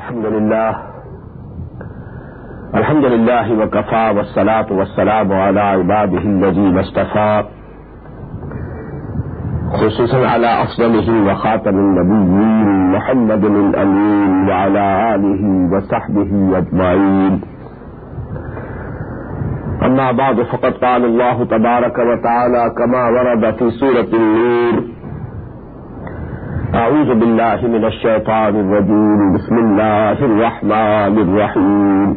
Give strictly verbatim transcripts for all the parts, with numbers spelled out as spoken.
Alhamdulillah, Alhamdulillah wa kafa wa salatu wa salamu ala ibadihi alladhina istafa, khususan ala afdalihi wa khatamin nabiyyin Muhammadin al-amin wa ala alihi wa sahbihi ajma'in. Amma ba'du, faqad qala Allah tabaraka wa ta'ala kama warada fi surati an-nur. أعوذ بالله من الشيطان الرجيم. بسم الله الرحمن الرحيم.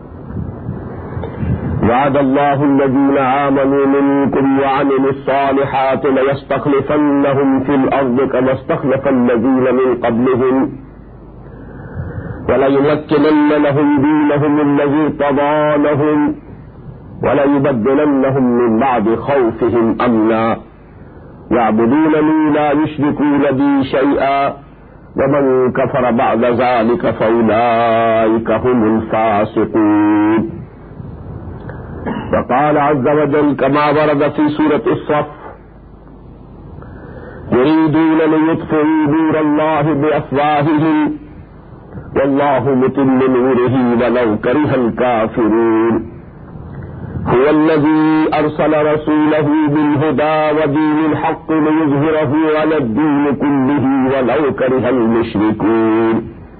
وعد الله الذين آمنوا منكم وعملوا الصالحات ليستخلفنهم في الأرض كما استخلف الذين من قبلهم وليمكنن لهم دينهم الذي ارتضى لهم وليبدلنهم من بعد خوفهم أمنا يعبدونني لا يشركون بي شيئا ومن كفر بعد ذلك فأولئك هم الفاسقون. وقال عز وجل كما ورد في سورة الصف يريدون ليطفئوا نور الله بأفواههم والله متم نوره ولو كره الكافرون. هو الذي أرسل رسوله بالهدى ودين الحق ليظهره على الدين كله ولو كره المشركون.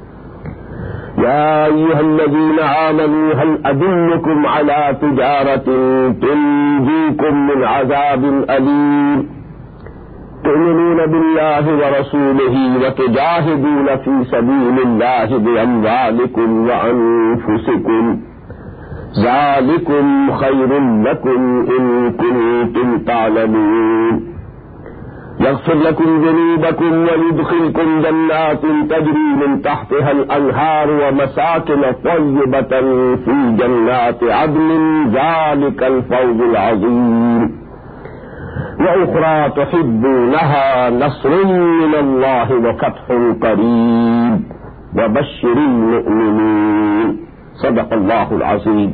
يا أيها الذين آمنوا هل أدلكم على تجارة تنجيكم من عذاب أليم تؤمنون بالله ورسوله وتجاهدون في سبيل الله بأموالكم وأنفسكم ذلكم خير لكم إن كنتم تعلمون. يغفر لكم ذنوبكم ويدخلكم جنات تجري من تحتها الأنهار ومساكن طيبة في جنات عدن ذلك الفوز العظيم. وأخرى تحبونها نصر من الله وفتح قريب وبشر المؤمنين. صدق الله العظيم.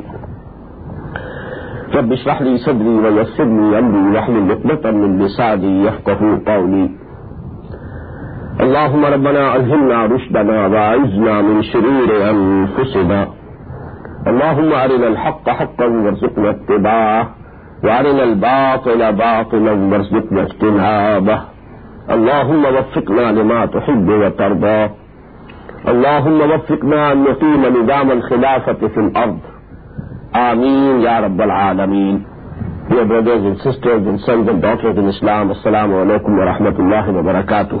رب اشرح لي صدري ويسر لي أمري واحلل عقدة من لساني يفقهوا قولي. اللهم ربنا ألهمنا رشدنا وأعذنا من شرور أنفسنا. اللهم أرنا الحق حقا وارزقنا اتباعه وأرنا الباطل باطلا وارزقنا اجتنابه. اللهم وفقنا لما تحب وترضى. اللهم وفقنا أن نقيم نظام الخلافة في الأرض. آمين يا رب العالمين. Dear brothers and sisters and sons and daughters in Islam, Assalamu alaikum wa rahmatullahi wa barakatuh.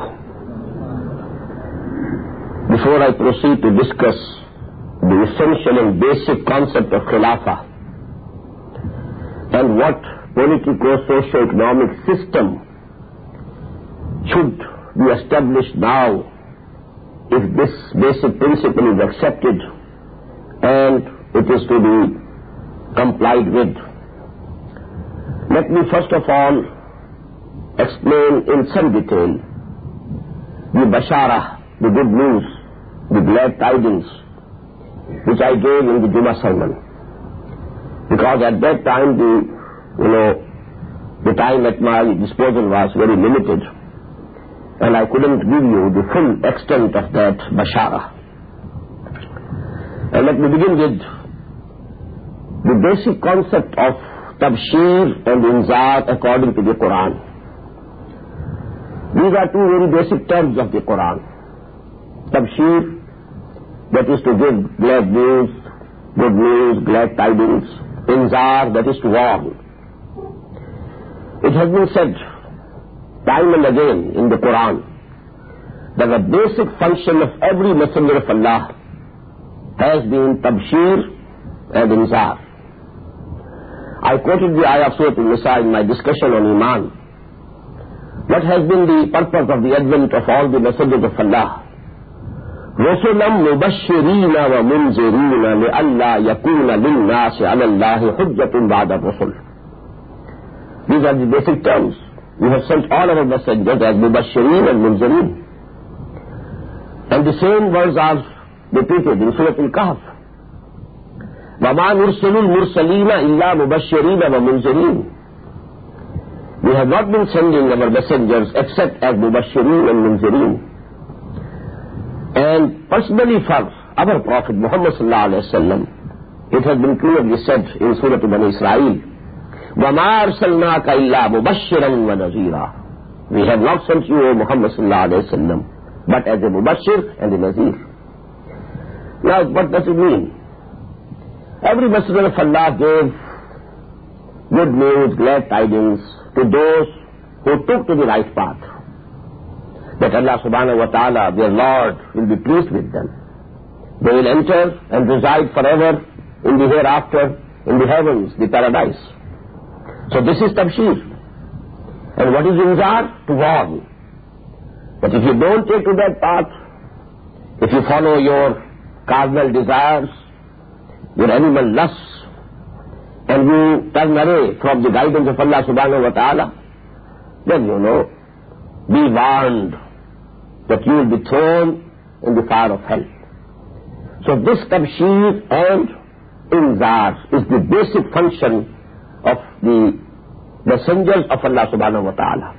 Before I proceed to discuss the essential and basic concept of Khilafah and what politico-socio-economic system should be established now if this basic principle is accepted and it is to be complied with, let me first of all explain in some detail the bashara, the good news, the glad tidings which I gave in the Jummah sermon, because at that time the you know the time at my disposal was very limited and I couldn't give you the full extent of that bashara. And let me begin with the basic concept of tabshir and inzar according to the Quran. These are two very basic terms of the Quran. Tabshir, that is to give glad news, good news, glad tidings. Inzar, that is to warn. It has been said time and again in the Quran that the basic function of every messenger of Allah has been tabshir and inzar. I quoted the ayah of Surah An-Nisa in my discussion on Iman. What has been the purpose of the advent of all the messengers of Allah? رُسُلًا مُبَشِّرِينَ وَمُنْذِرِينَ لِأَلَّا يَكُونَ لِلنَّاسِ عَلَى اللَّهِ حُجَّةٌ بَعْدَ الرُّسُلِ. These are the basic terms. We have sent all our messengers as Mubashireen and Munzireen. And the same words are repeated in Surah Al-Kahf. وَمَا نُرْسِلُ الْمُرْسَلِينَ إِلَّا مُبَشِّرِينَ وَمُنْذِرِينَ. We have not been sending our messengers except as Mubashireen and Munzireen. And personally for our Prophet Muhammad sallallahu alayhi wa sallam, it has been clearly said in Surah Bani Israel, وَمَا أَرْسَلْنَاكَ إِلَّا مُبَشِّرًا وَنَذِيرًا. We have not sent you, O Muhammad sallallahu alayhi wa sallam, but as a mubashir and a nazir. Now, what does it mean? Every messenger of Allah gave good news, glad tidings to those who took to the right path, that Allah subhanahu wa ta'ala, their Lord, will be pleased with them. They will enter and reside forever in the hereafter, in the heavens, the paradise. So this is tabshir. And what is inzar? To warn. But if you don't take to that path, if you follow your carnal desires, your animal lusts, and you turn away from the guidance of Allah subhanahu wa ta'ala, then you know, be warned that you will be thrown in the fire of hell. So this tabshir and inzar is the basic function of the messengers of Allah subhanahu wa ta'ala.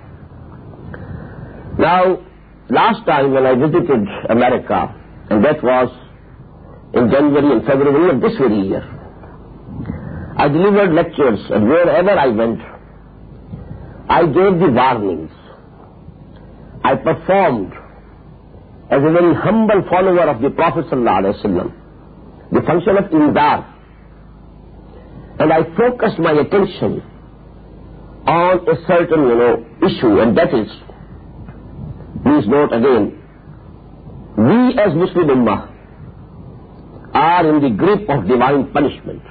Now, last time when I visited America, and that was in January and February of this very year, I delivered lectures, and wherever I went, I gave the warnings. I performed as a very humble follower of the Prophet sallallahu alaihi wasallam the function of inzar, and I focused my attention on a certain, you know, issue, and that is, please note again, we as Muslim Ummah are in the grip of divine punishment.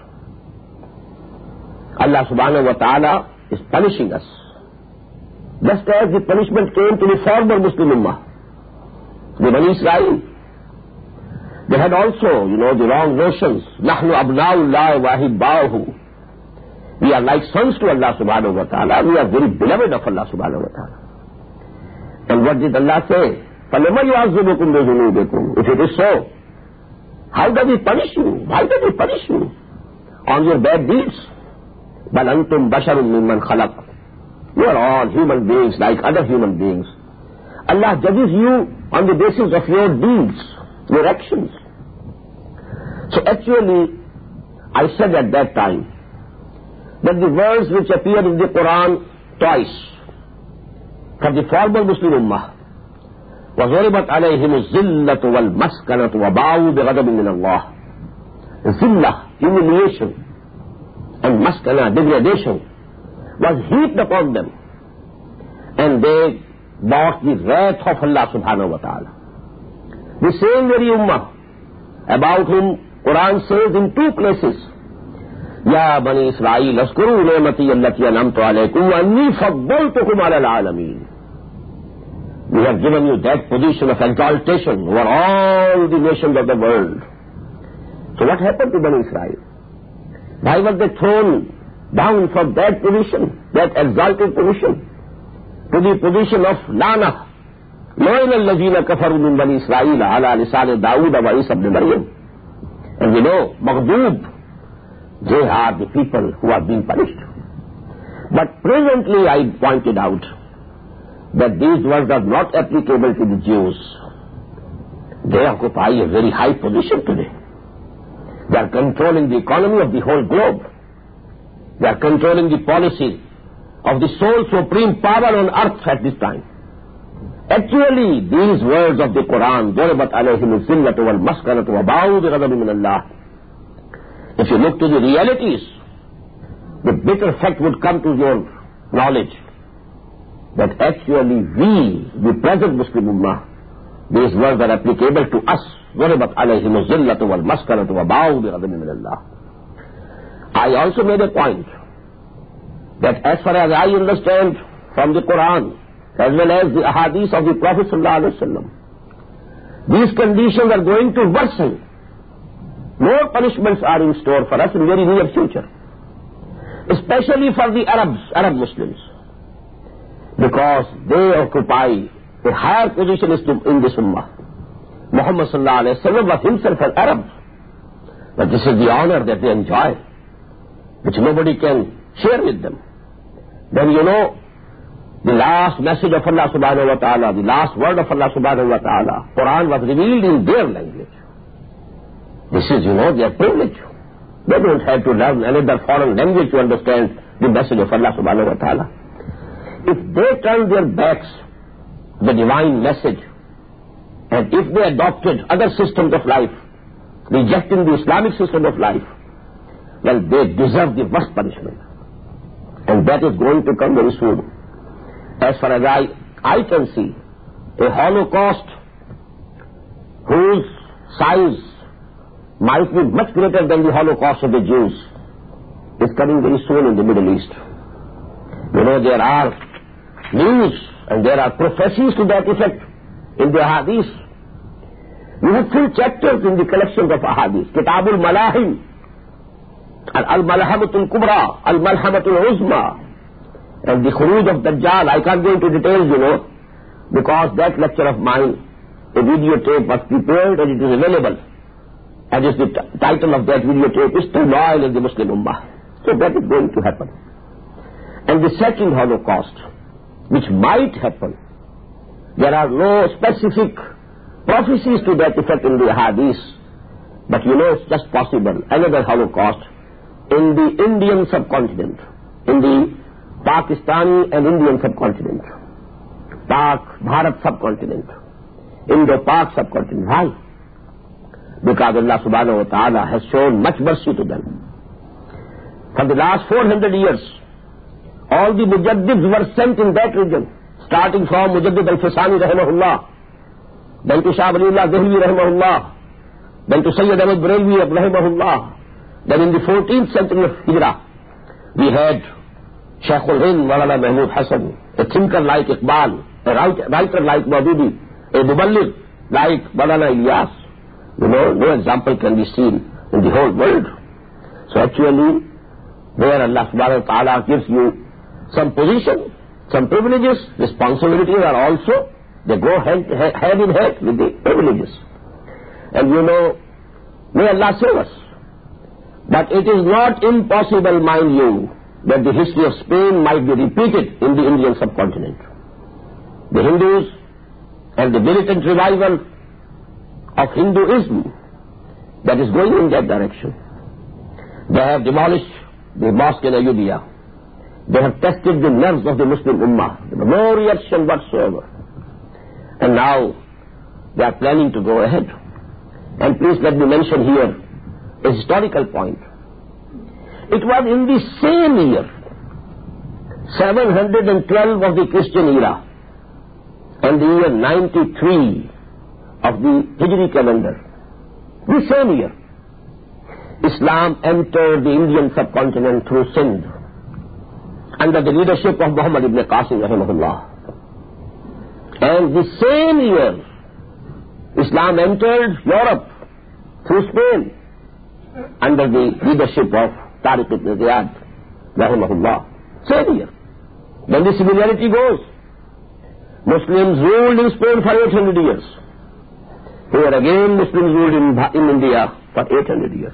Allah subhanahu wa ta'ala is punishing us, just as the punishment came to the former Muslim Ummah, the Bani Israel. They had also, you know, the wrong notions. Nahnu abna'ullah wa ahibba'uhu. We are like sons to Allah subhanahu wa ta'ala. We are very beloved of Allah subhanahu wa ta'ala. And what did Allah say? فَلَمَا يُعَذِّبُكُمْ بِذُنُوبِكُمْ. If it is so, how does He punish you? Why does He punish you on your bad deeds? بَلْ أَنْتُمْ بَشَرٌ مِّمَّنْ خَلَقَ. You are all human beings like other human beings. Allah judges you on the basis of your deeds, your actions. So actually, I said at that time that the words which appear in the Quran twice for the former Muslim Ummah, وَضُرِبَتْ عَلَيْهِمُ الزِّلَّةُ وَالْمَسْكَنَةُ وَبَاءُوا بِغَضَبٍ مِّنَ اللَّهِ. Zillah, humiliation, and maskana, degradation, was heaped upon them, and they bought the wrath of Allah subhanahu wa ta'ala. The same very ummah about whom Quran says in two places, Ya Bani Israel, askuru ni'mati allati an'amtu alaykum wa anni faddaltukum ala al-alamin. We have given you that position of exaltation over all the nations of the world. So what happened to Bani Israel? Why were they thrown down from that position, that exalted position, to the position of lana? لَعِنَ الَّذِينَ كَفَرُوا مِنْ بَنِي إِسْرَائِيلَ عَلَى لِسَانِ دَاوُودَ وَعِيسَى ابْنِ مَرْيَمَ. And we know, Maghdub, they are the people who are being punished. But presently I pointed out that these words are not applicable to the Jews. They occupy a very high position today. They are controlling the economy of the whole globe. They are controlling the policy of the sole supreme power on earth at this time. Actually, these words of the Quran, ضُرِبَتْ عَلَيْهِمُ الذِّلَّةُ وَالْمَسْكَنَةُ وَبَاءُوا بِغَضَبٍ مِّنَ اللَّهِ. If you look to the realities, the bitter fact would come to your knowledge that actually we, the present Muslim Ummah, these words are applicable to us. ضُرِبَتْ عَلَيْهِمُ الذِّلَّةُ وَالْمَسْكَنَةُ وَبَاءُوا بِغَضَبٍ مِّنَ اللَّهِ. I also made a point that as far as I understand from the Quran, as well as the ahadith of the Prophet sallallahu alaihi wasallam, these conditions are going to worsen. More punishments are in store for us in very near future, especially for the Arabs, Arab Muslims, because they occupy a higher position in this ummah. Muhammad sallallahu alaihi wasallam was himself an Arab, but this is the honor that they enjoy, which nobody can share with them. Then you know, the last message of Allah subhanahu wa ta'ala, the last word of Allah subhanahu wa ta'ala, Quran was revealed in their language. This is, you know, their privilege. They don't have to learn another foreign language to understand the message of Allah subhanahu wa ta'ala. If they turn their backs the divine message, and if they adopted other systems of life, rejecting the Islamic system of life, well, they deserve the worst punishment. And that is going to come very soon. As far as I, I can see, a Holocaust whose size might be much greater than the Holocaust of the Jews is coming very soon in the Middle East. You know, there are news and there are prophecies to that effect in the Ahadith. You have full chapters in the collections of Ahadith. Kitabul Malahim, Al-Malhamatul Kubra, Al-Malhamatul Uzma, and the Khuruj of Dajjal. I can't go into details, you know, because that lecture of mine, a videotape was prepared and it is available. And is the t- title of that videotape is Too Loyal in the Muslim Ummah. So that is going to happen. And the second Holocaust, which might happen, there are no specific prophecies to that effect in the Hadith, but you know it's just possible. Another Holocaust in the Indian subcontinent, in the Pakistani and Indian subcontinent, Pak, Bharat subcontinent, Indo-Pak subcontinent. Why? Because Allah subhanahu wa ta'ala has shown much mercy to them. For the last four hundred years, all the Mujaddids were sent in that region, starting from Mujaddid al-Fisani rahimahullah, then to Shah Waliullah Dehlvi rahimahullah, then to Sayyid Ahmad Barelvi rahimahullah. Then in the fourteenth century of Hijrah, we had Shaykhul Hind Maulana Mahmud Hassan, a thinker like Iqbal, a writer like Maududi, a muballigh like Maulana Ilyas. You know, no example can be seen in the whole world. So actually, where Allah subhanahu wa ta'ala gives you some position, some privileges, responsibilities are also, they go hand, hand in hand with the privileges. And you know, may Allah save us. But it is not impossible, mind you, that the history of Spain might be repeated in the Indian subcontinent. The Hindus and the militant revival of Hinduism that is going in that direction. They have demolished the mosque in Ayodhya. They have tested the nerves of the Muslim Ummah. There was no reaction whatsoever. And now they are planning to go ahead. And please let me mention here a historical point. It was in the same year, seven hundred twelve of the Christian era, and the year ninety-three of the Hijri calendar, the same year, Islam entered the Indian subcontinent through Sindh under the leadership of Muhammad ibn Qasim rahimahullah. And the same year, Islam entered Europe through Spain under the leadership of Tariq ibn Ziyad rahimahullah. Same year. Then the similarity goes. Muslims ruled in Spain for eight hundred years. Here again Muslims ruled in, in India for eight hundred years.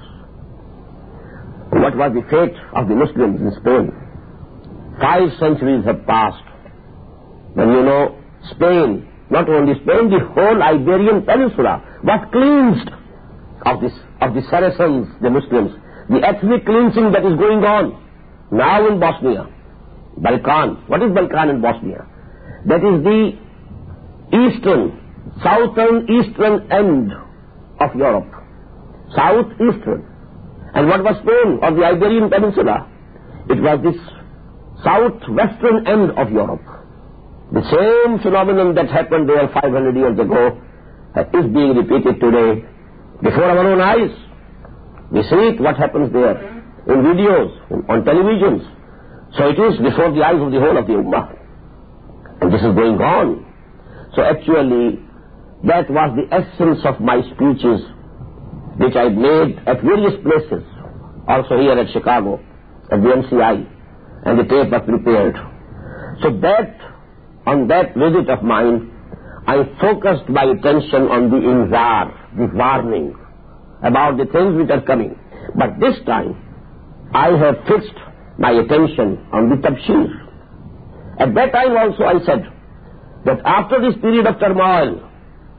What was the fate of the Muslims in Spain? Five centuries have passed. And you know, Spain, not only Spain, the whole Iberian Peninsula was cleansed of this, of the Saracens, the Muslims, the ethnic cleansing that is going on now in Bosnia, Balkan. What is Balkan in Bosnia? That is the eastern, southern eastern end of Europe. Southeastern. And what was Spain or the Iberian Peninsula? It was this southwestern end of Europe. The same phenomenon that happened there five hundred years ago is being repeated today before our own eyes. We see it, what happens there, in videos, on televisions. So it is before the eyes of the whole of the Ummah. And this is going on. So actually, that was the essence of my speeches, which I made at various places, also here at Chicago, at the M C I, and the tape was prepared. So that, on that visit of mine, I focused my attention on the inzar, the warning about the things which are coming. But this time, I have fixed my attention on the tabshir. At that time also I said that after this period of turmoil,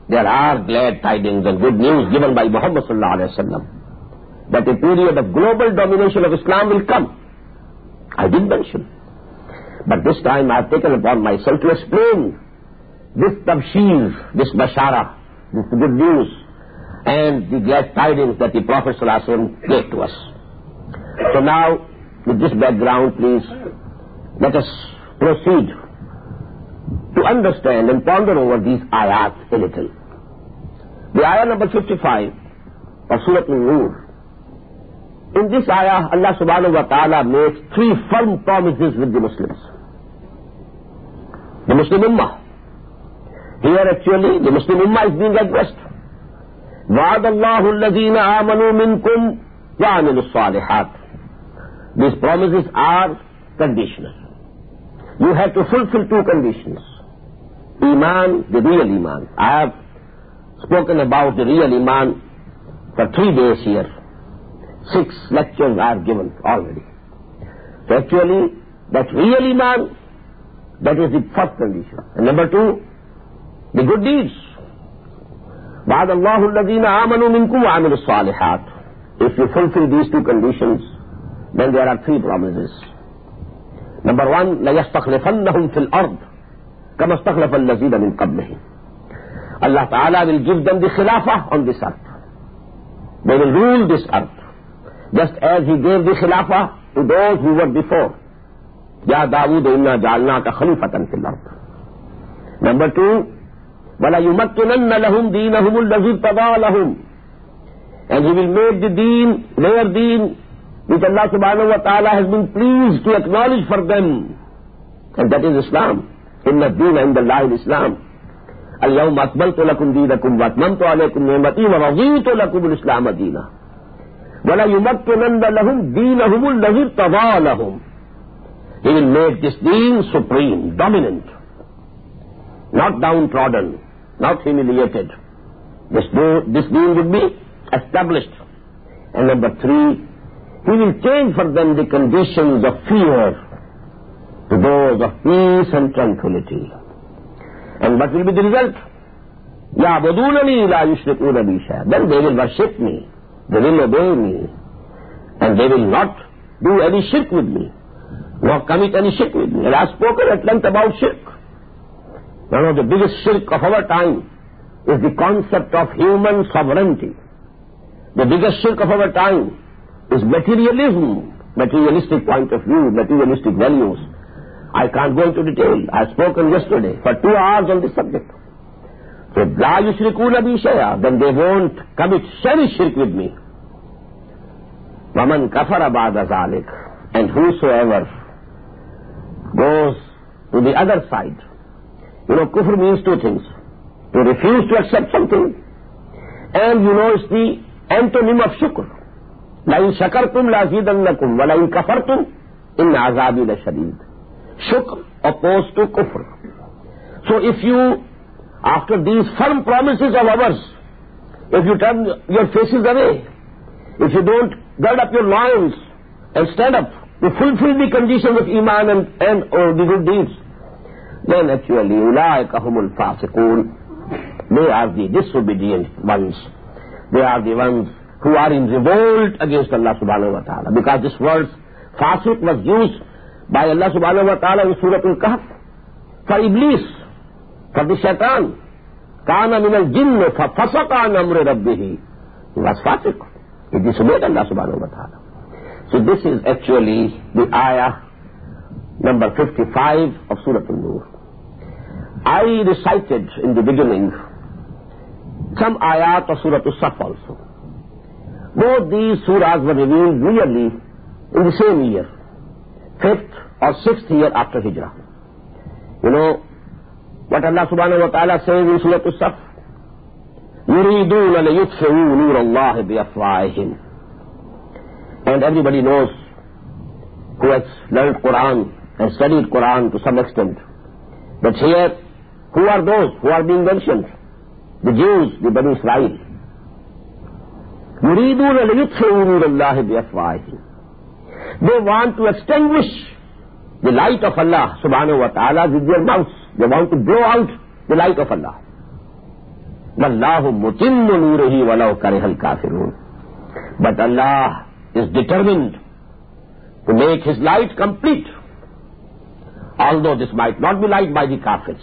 there are glad tidings and good news given by Muhammad sallallahu alaihi wasallam that a period of global domination of Islam will come. I did mention. But this time I have taken upon myself to explain this tabshir, this bashara, this good news, and the glad tidings that the Prophet sallallahu alaihi wasallam gave to us. So now, with this background, please, let us proceed to understand and ponder over these ayat a little. The ayah number fifty-five of Surah An-Nur. In this ayah, Allah subhanahu wa ta'ala makes three firm promises with the Muslims. The Muslim Ummah. Here actually, the Muslim Ummah is being addressed. وَعَدَ اللَّهُ الَّذِينَ آمَنُوا مِنْكُمْ وَعَمِلُوا الصَّالِحَاتِ. These promises are conditional. You have to fulfill two conditions. Iman, the real Iman. I have spoken about the real Iman for three days here. Six lectures I have given already. So actually, that real Iman, that is the first condition. And number two, the good deeds. وَعَدَ اللَّهُ الَّذِينَ آمَنُوا مِنْكُمْ وَعَمِلُوا الصَّالِحَاتِ. If you fulfill these two conditions, then there are three promises. Number one, لَيَسْتَخْلِفَنَّهُمْ فِي الْأَرْضِ كَمَا اسْتَخْلَفَ الَّذِينَ مِنْ قَبْلِهِمْ. Allah Ta'ala will give them the khilafah on this earth. They will rule this earth, just as He gave the khilafah to those who were before. Ya Dawood inna ja'alnaka khalifatan fil ard. Number two, وَلَا يُمَكِّنَنَّ لَهُمْ دِينَهُمُ الَّذِي ارْتَضَىٰ لَهُمْ. And He will make the deen, their deen, which Allah subhanahu wa ta'ala has been pleased to acknowledge for them. And that is Islam. Inna ad-deena inda Allahi al-Islam. اليوم أكملت لكم دينكم وأتممت عليكم نعمتي ورضيت لكم الإسلام دينا ولا يمكنن لهم دينهم الذي ارتضى لهم. He will make this deen supreme, dominant, not downtrodden, not humiliated. This deen, this deen will be established. And number three, He will change for them the conditions of fear to those of peace and tranquility. And what will be the result? يَعْبُدُونَنِي لَا يُشْرِكُونَ بِي شَيْئًا. Then they will worship me, they will obey me, and they will not do any shirk with me, nor commit any shirk with me. And I have spoken at length about shirk. One of the biggest shirk of our time is the concept of human sovereignty. The biggest shirk of our time is materialism, materialistic point of view, materialistic values. I can't go into detail. I have spoken yesterday for two hours on this subject. So, لَا يُشْرِكُونَ بِي شَيْئًا, then they won't commit any shirk with me. وَمَنْ كَفَرَ بَعْدَ ذَلِكَ. And whosoever goes to the other side. You know, kufr means two things. To refuse to accept something, and you know it's the antonym of shukr. لَإِن شَكَرْتُمْ لَأَزِيدَنَّكُمْ وَلَإِن كَفَرْتُمْ إِنَّ عَذَابِي لَشَدِيدٌ. Shukr opposed to kufr. So if you, after these firm promises of ours, if you turn your faces away, if you don't gird up your loins and stand up to fulfill the conditions of Iman and, and or the good deeds, then actually, أُولَٰئِكَ هُمُ الْفَاسِقُونَ. They are the disobedient ones. They are the ones who are in revolt against Allah subhanahu wa ta'ala. Because this word, fasiq, was used by Allah subhanahu wa ta'ala in Surah Al-Kahf for Iblis, for the shaitan. Kana min al-jinn fa fasaqa an amri rabbih. He was fasiq. He disobeyed Allah subhanahu wa ta'ala. So this is actually the ayah number fifty-five of Surah An-Nur. I recited in the beginning some ayat of Surah As-Saff also. Both these surahs were revealed nearly in the same year, fifth or sixth year after Hijrah. You know what Allah subhanahu wa ta'ala says in Surah As-Saff? يُرِيدُونَ لَيُطْفِئُوا نُورَ اللَّهِ بِأَفْوَاهِهِمْ. And everybody knows, who has learned Quran and studied Quran to some extent, that here, who are those who are being mentioned? The Jews, the Bani Israel. يُرِيدُونَ لَيُطْفِئُوا نُورَ اللَّهِ بِأَفْوَاهِهِمْ. They want to extinguish the light of Allah subhanahu wa ta'ala with their mouths. They want to blow out the light of Allah. وَاللَّهُ مُتِمُّ نُورِهِ وَلَوْ كَرِهَ الْكَافِرُونَ. But Allah is determined to make His light complete, although this might not be liked by the kafirs.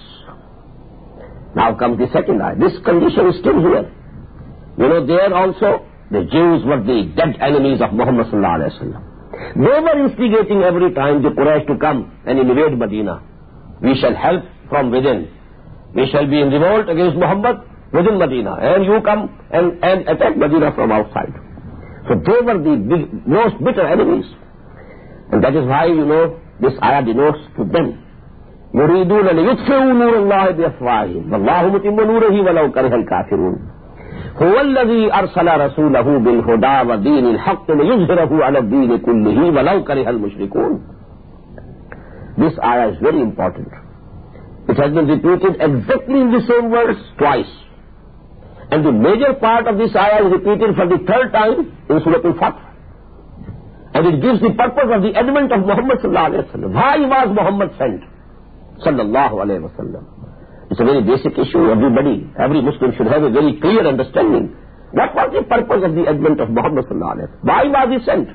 Now comes the second ayah. This condition is still here. You know, there also the Jews were the dead enemies of Muhammad sallallahu alaihi wasallam. They were instigating every time the Quraysh to come and invade Medina. We shall help from within. We shall be in revolt against Muhammad within Medina, and you come and, and attack Medina from outside. So they were the big, most bitter enemies. And that is why, you know, this ayah denotes to them. يُرِيدُونَ لِيُطْفِئُوا نُورَ اللَّهِ بِأَفْوَاهِهِمْ وَاللَّهُ مُتِمُّ نُورِهِ وَلَوْ كَرِهَ الْكَافِرُونَ. هُوَ الَّذِي أَرْسَلَ رَسُولَهُ بِالْهُدَى وَدِينِ الْحَقِّ لِيُظْهِرَهُ عَلَى الدِّينِ كُلِّهِ وَلَوْ كَرِهَ الْمُشْرِكُونَ. This ayah is very important. It has been repeated exactly in the same words twice. And the major part of this ayah is repeated for the third time in Surah Al-Fath. And it gives the purpose of the advent of Muhammad sallallahu alaihi wasallam. Why was Muhammad sent? Sallallahu alaihi wasallam. It's a very basic issue. Everybody, every Muslim should have a very clear understanding. What was the purpose of the advent of Muhammad sallallahu alaihi wasallam? Why was he sent?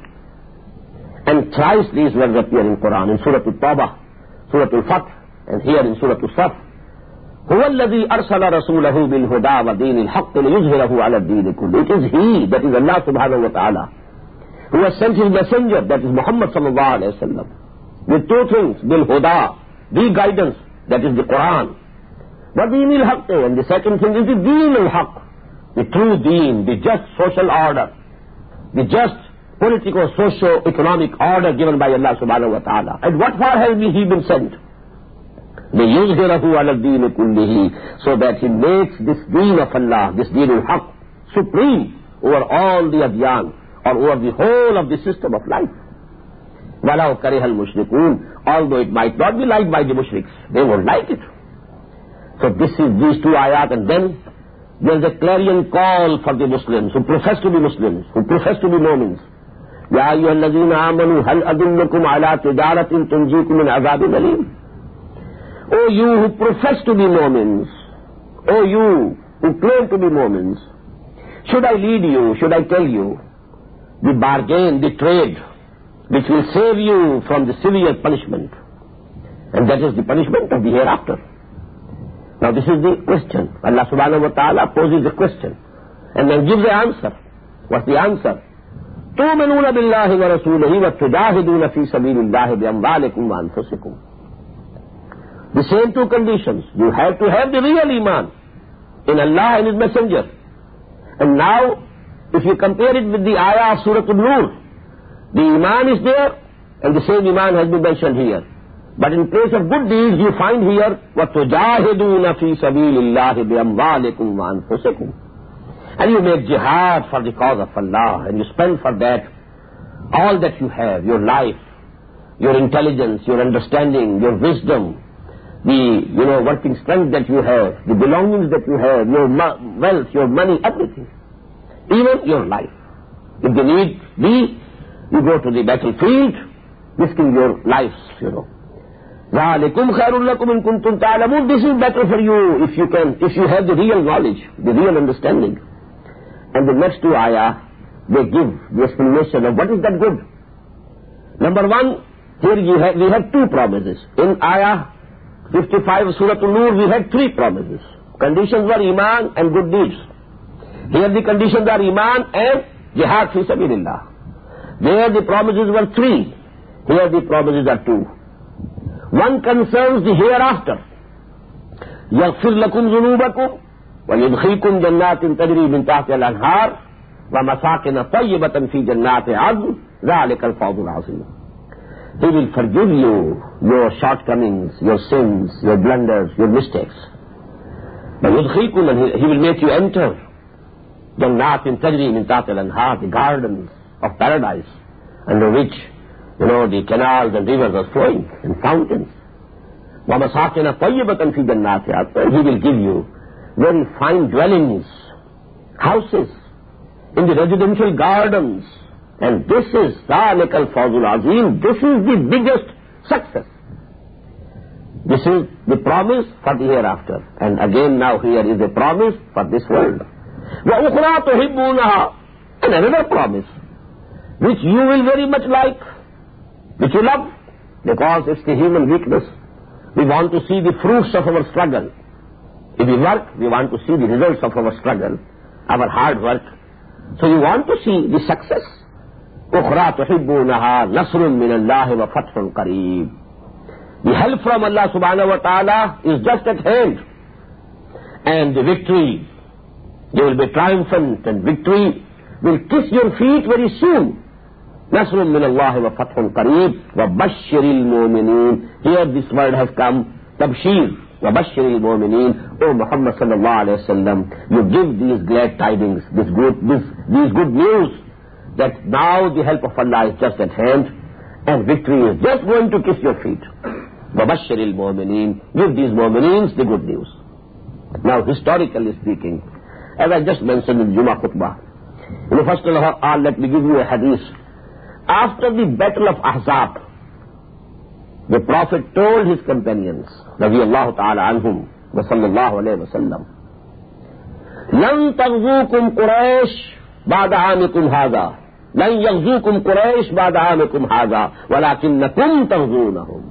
And thrice these words appear in Quran, in Surah Al-Tawbah, Surah Al-Fath, and here in Surah Al-Saf. هُوَ الَّذِي أَرْسَلَ رَسُولَهُ بِالْهُدَى وَدِينِ الْحَقِّ لِيُظْهِرَهُ عَلَى الدِّينِ كُلِّهِ. It is He, that is Allah subhanahu wa ta'ala, who has sent His messenger, that is Muhammad sallallahu alayhi wa sallam, with two things, bil-huda, the guidance, that is the Quran, وَدِينِ الْحَقِّ, and the second thing is the deen al-haqq, the true deen, the just social order, the just political, socio-economic order given by Allah subhanahu wa ta'ala. And what for has He been sent? لِيُظْهِرَهُ عَلَى الدِّينِ كُلِّهِ, so that He makes this deen of Allah, this deen al-haqq, supreme over all the adyan, or over the whole of the system of life. وَلَوْ كَرِهَ الْمُشْرِكُونَ, although it might not be liked by the mushriks. They won't like it. So this is these two ayat, and then there is a clarion call for the Muslims who profess to be Muslims, who profess to be Mu'mins. يَا أَيُّهَا الَّذِينَ آمَنُوا هَلْ أَدُلُّكُمْ عَلَى تِجَارَةٍ تُنْجِيكُمْ مِنْ عَذَابٍ أَلِيمٍ. O you who profess to be Mu'mins, O you who claim to be Mu'mins, should I lead you, should I tell you the bargain, the trade, which will save you from the severe punishment? And that is the punishment of the hereafter. Now this is the question. Allah subhanahu wa ta'ala poses a question and then gives the answer. What's the answer? تُؤْمِنُونَ بِاللَّهِ وَرَسُولِهِ وَتُجَاهِدُونَ فِي سَبِيلِ اللَّهِ بِأَمْوَالِكُمْ وَأَنفُسِكُمْ. The same two conditions. You have to have the real iman in Allah and His Messenger. And now, if you compare it with the ayah of Surah An-Nur, the iman is there and the same iman has been mentioned here. But in place of good deeds, you find here, وَتُجَاهِدُونَ فِي سَبِيلِ اللَّهِ بِأَمْوَالِكُمْ وَأَنفُسِكُمْ. And you make jihad for the cause of Allah, and you spend for that all that you have, your life, your intelligence, your understanding, your wisdom, the, you know, working strength that you have, the belongings that you have, your wealth, your money, everything. Even your life. If the need be, you go to the battlefield, risking your lives, you know. ذَلِكُمْ خَيْرٌ لَكُمْ إِن كُنْتُمْ تَعْلَمُونَ. This is better for you if you can, if you have the real knowledge, the real understanding. And the next two ayah, they give the explanation of what is that good. Number one, here you have, we have two promises. In ayah fifty-five of Surah An-Nur, we had three promises. Conditions were iman and good deeds. Here the conditions are iman and jihad fi sabilillah. There the promises were three. Here the promises are two. One concerns the hereafter. يَغْفِرْ لَكُمْ ذُنُوبَكُمْ وَيُدْخِلْكُمْ جَنَّاتٍ تَجْرِي مِنْ تَحْتِهَا الْأَنْهَارُ وَمَسَاكِنَ طَيِّبَةً فِي جَنَّاتِ عَدْنٍ ذَلِكَ الْفَوْزُ الْعَظِيمُ. He will forgive you your shortcomings, your sins, your blunders, your mistakes. وَيُدْخِلْكُمْ, and He will make you enter جَنَّاتٍ تَجْرِي مِنْ تَحْتِهَا الْأَنْهَارُ, the gardens of paradise, under which, you know, the canals and rivers are flowing, and fountains. وَمَسَاكِنَ طَيِّبَةً فِي جَنَّاتِ عَدْنٍ. He will give you very fine dwellings, houses, in the residential gardens. And this is ذَلِكَ الْفَوْزُ الْعَظِيمُ. This is the biggest success. This is the promise for the hereafter. And again now here is a promise for this world. وَأُخْرَى تُحِبُّونَهَا, and another promise, which you will very much like, which you love, because it's the human weakness. We want to see the fruits of our struggle. If we work, we want to see the results of our struggle, our hard work. So you want to see the success. أُخْرَى تُحِبُّونَهَا نَصْرٌ مِّنَ اللَّهِ وَفَتْحٌ قَرِيبٌ. The help from Allah subhanahu wa ta'ala is just at hand. And the victory, you will be triumphant, and victory will kiss your feet very soon. نَصْرٌ مِّنَ اللَّهِ وَفَتْحٌ قَرِيبٌ وَبَشِّرِ الْمُؤْمِنِينَ. Here this word has come, tabshir, وَبَشِّرِ الْمُؤْمِنِينَ. O Muhammad sallallahu alayhi wa sallam, you give these glad tidings, this good, this, these good news, that now the help of Allah is just at hand, and victory is just going to kiss your feet. وَبَشِّرِ الْمُؤْمِنِينَ. Give these mu'mineen the good news. Now, historically speaking, as I just mentioned in Jummah khutbah, you know, first of all, let me give you a hadith. After the battle of Ahzab, the Prophet told his companions, radiyallahu ta'ala anhum, wa sallallahu alayhi wa sallam, لَن تَغْزُوكُمْ قُرَيْشْ بَعْدَ عَامِكُمْ هَذَا لَن يَغْزُوكُمْ قُرَيْشْ بَعْدَ عَامِكُمْ هَذَا وَلَكِنَّكُمْ تَغْزُونَهُمْ.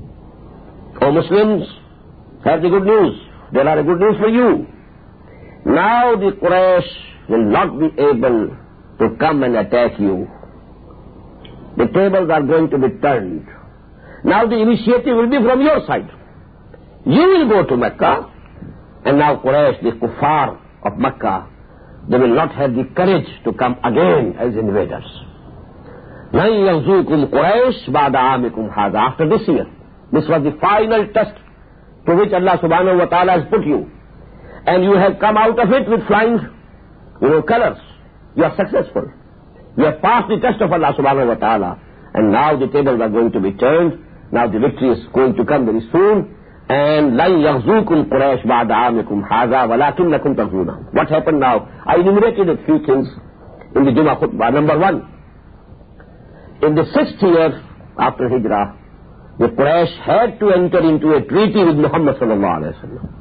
O Muslims, have the good news. There are good news for you. Now the Quraysh will not be able to come and attack you. The tables are going to be turned. Now the initiative will be from your side. You will go to Mecca, and now Quraysh, the kuffar of Mecca, they will not have the courage to come again as invaders. لَن يَغْزُوكُمْ قُرَيْشْ بَعْدَ عَامِكُمْ هَذَا. After this year, this was the final test to which Allah subhanahu wa ta'ala has put you. And you have come out of it with flying, you know, colors. You are successful. You have passed the test of Allah subhanahu wa ta'ala. And now the tables are going to be turned. Now the victory is going to come very soon. And لَن يَغْزُوكُمْ قُرَيْشْ بَعْدَ عَامِكُمْ هَذَا وَلَكِنَّكُمْ تَغْزُونَهُمْ. What happened now? I enumerated a few things in the Jummah khutbah. Number one, in the sixth year after Hijrah, the Quraysh had to enter into a treaty with Muhammad sallallahu alayhi wa sallam.